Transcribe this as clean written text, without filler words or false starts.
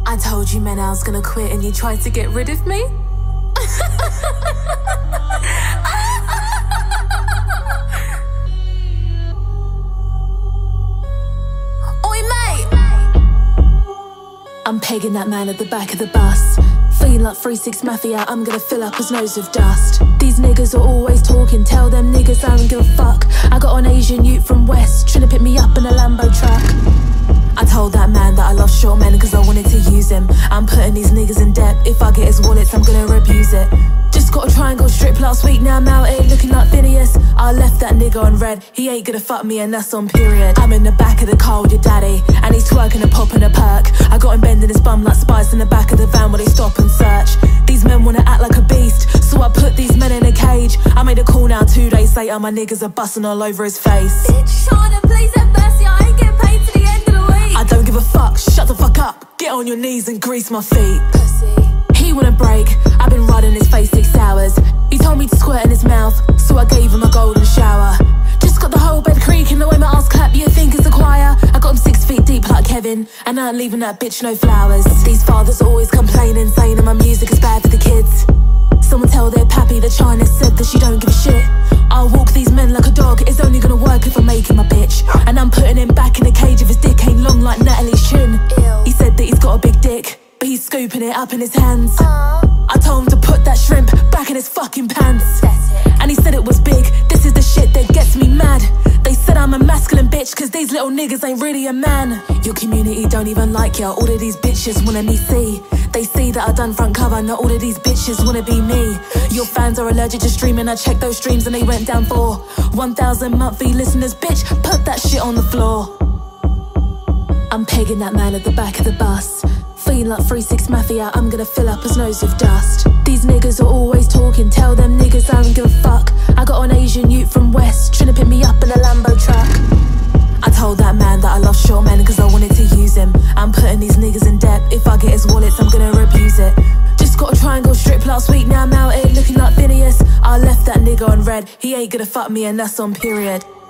I told you, man, I was gonna quit and you tried to get rid of me? Oi, mate! I'm pegging that man at the back of the bus. Feeling like 3-6 Mafia, I'm gonna fill up his nose with dust. These niggas are always talking, tell them niggas I don't give a fuck. I got an Asian youth from West, trying to pick me up in a Lambo truck. I told that man that I love short men cause I wanted to use him. I'm putting these niggas in debt, if I get his wallets I'm gonna abuse it. Just got a triangle strip last week, now I'm out here looking like Phineas. I left that nigga on red, he ain't gonna fuck me and that's on period. I'm in the back of the car with your daddy, and he's twerking a pop and a perk. I got him bending his bum like Spice in the back of the van while they stop and search. These men wanna act like a beast, so I put these men in a cage. I made a call now 2 days later, my niggas are busting all over his face. Bitch, China, please have mercy, I ain't getting paid to the end of the week. I don't give a fuck, shut the fuck up, get on your knees and grease my feet. Pussy. He wouldn't break, I've been riding his face 6 hours. He told me to squirt in his mouth, so I gave him a golden shower. Just got the whole bed creaking, the way my ass clap, you think it's a choir. I got him 6 feet deep like Kevin, and I ain't leaving that bitch no flowers. These fathers always complaining, saying that my music is bad for the kids. Someone tell their pappy that China said that she don't give a shit. I'll walk these men like a dog, it's only gonna work if I make him a bitch. And I'm putting him back in the cage if his dick ain't long like Natalie's chin. Ew. He said that he's got a big dick, but he's scooping it up in his hands. I told him to put that shrimp back in his fucking pants. That's it. And he said it was big, this is the shit that gets me mad. They said I'm a masculine bitch cause these little niggas ain't really a man. Your community don't even like ya, all of these bitches wanna me see. They see that I done front cover, not all of these bitches wanna be me. Your fans are allergic to streaming, I checked those streams and they went down for 1,000 monthly listeners, bitch, put that shit on the floor. I'm pegging that man at the back of the bus. Feeling like 3-6 Mafia, I'm gonna fill up his nose with dust. These niggas are always talking, tell them niggas I don't give a fuck. I got an Asian youth from West, trying to pick me up in a Lambo truck. I told that man that I love short men cause I wanted to use him. I'm putting these niggas in debt, if I get his wallets I'm gonna abuse it. Just got a triangle strip last week, now I'm out here looking like Phineas. I left that nigga on red, he ain't gonna fuck me and that's on period.